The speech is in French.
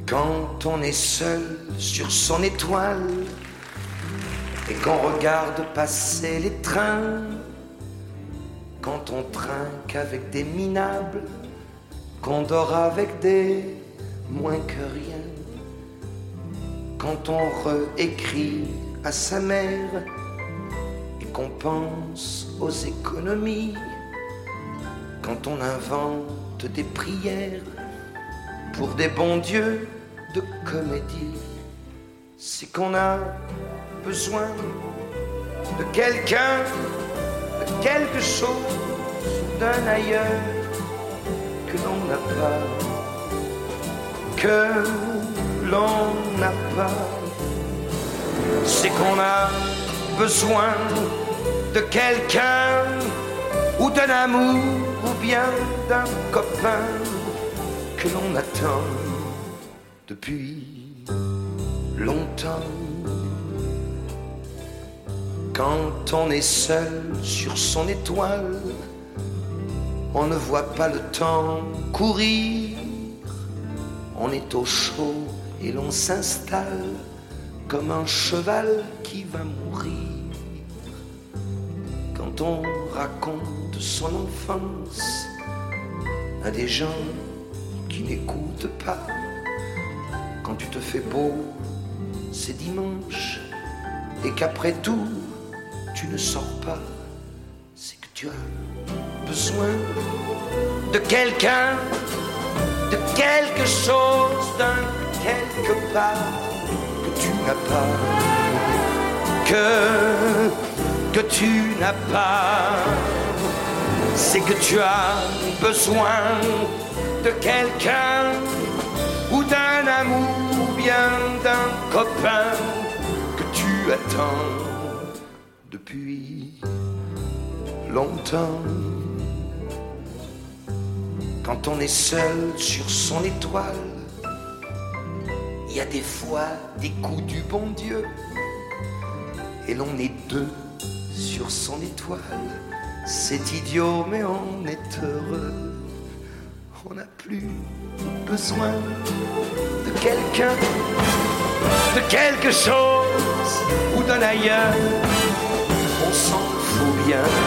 Quand on est seul sur son étoile et qu'on regarde passer les trains, quand on trinque avec des minables, qu'on dort avec des moins que rien, quand on réécrit à sa mère et qu'on pense aux économies, quand on invente des prières pour des bons dieux de comédie, c'est qu'on a besoin de quelqu'un, de quelque chose, d'un ailleurs que l'on n'a pas, que l'on n'a pas. C'est qu'on a besoin de quelqu'un ou d'un amour ou bien d'un copain que l'on attend depuis longtemps. Quand on est seul sur son étoile, on ne voit pas le temps courir. On est au chaud et l'on s'installe comme un cheval qui va mourir. Quand on raconte son enfance à des gens qui n'écoutent pas, quand tu te fais beau, c'est dimanche, et qu'après tout, tu ne sors pas, c'est que tu as besoin de quelqu'un, de quelque chose, d'un quelque part que tu n'as pas, que tu n'as pas. C'est que tu as besoin de quelqu'un ou d'un amour ou bien d'un copain que tu attends depuis longtemps. Quand on est seul sur son étoile, il y a des fois des coups du bon Dieu et l'on est deux sur son étoile. C'est idiot mais on est heureux. On n'a plus besoin de quelqu'un, de quelque chose ou d'un ailleurs. On s'en fout bien.